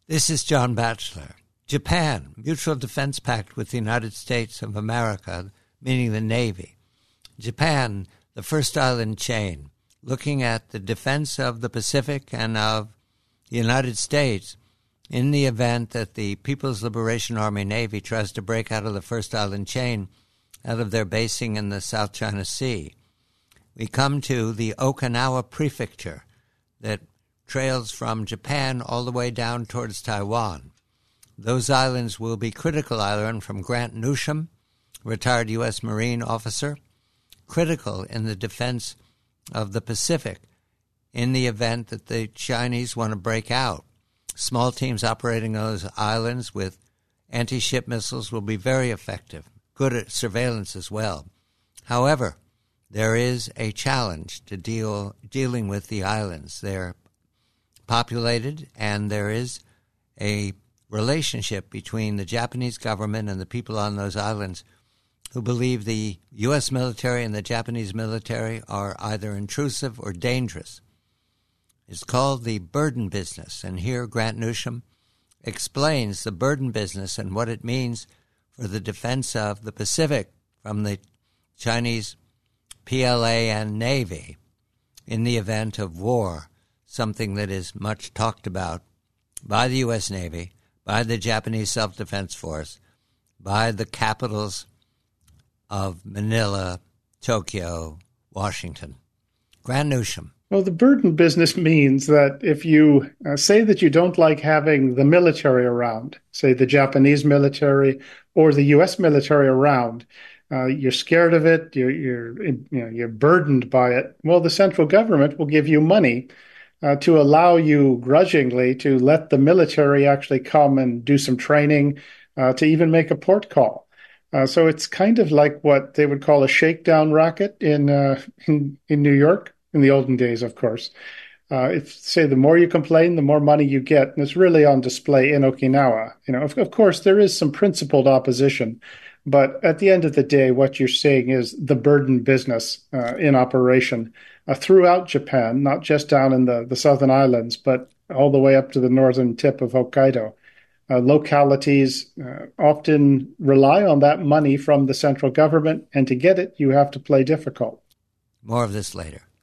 This is John Batchelor. Japan, mutual defense pact with the United States of America, meaning the Navy. Japan, the first island chain, looking at the defense of the Pacific and of the United States in the event that the People's Liberation Army Navy tries to break out of the first island chain out of their basing in the South China Sea. We come to the Okinawa Prefecture that trails from Japan all the way down towards Taiwan. Those islands will be critical island from Grant Newsham, retired U.S. Marine officer, critical in the defense of the Pacific in the event that the Chinese want to break out. Small teams operating those islands with anti-ship missiles will be very effective, good at surveillance as well. However, there is a challenge to dealing with the islands. They're populated, and there is a relationship between the Japanese government and the people on those islands who believe the U.S. military and the Japanese military are either intrusive or dangerous. It's called the burden business, and here Grant Newsham explains the burden business and what it means for the defense of the Pacific from the Chinese PLA and Navy in the event of war, something that is much talked about by the U.S. Navy, by the Japanese Self-Defense Force, by the capitals of Manila, Tokyo, Washington. Grant Newsham. Well, the burden business means that if you say that you don't like having the military around, say the Japanese military or the U.S. military around, you're scared of it, you're burdened by it. Well, the central government will give you money to allow you grudgingly to let the military actually come and do some training, to even make a port call. So it's kind of like what they would call a shakedown racket in New York in the olden days, of course. If say the more you complain, the more money you get, and it's really on display in Okinawa. Of course, there is some principled opposition, but at the end of the day, what you're seeing is the burden business in operation throughout Japan, not just down in the southern islands, but all the way up to the northern tip of Hokkaido. Localities often rely on that money from the central government, and to get it, you have to play difficult. More of this later.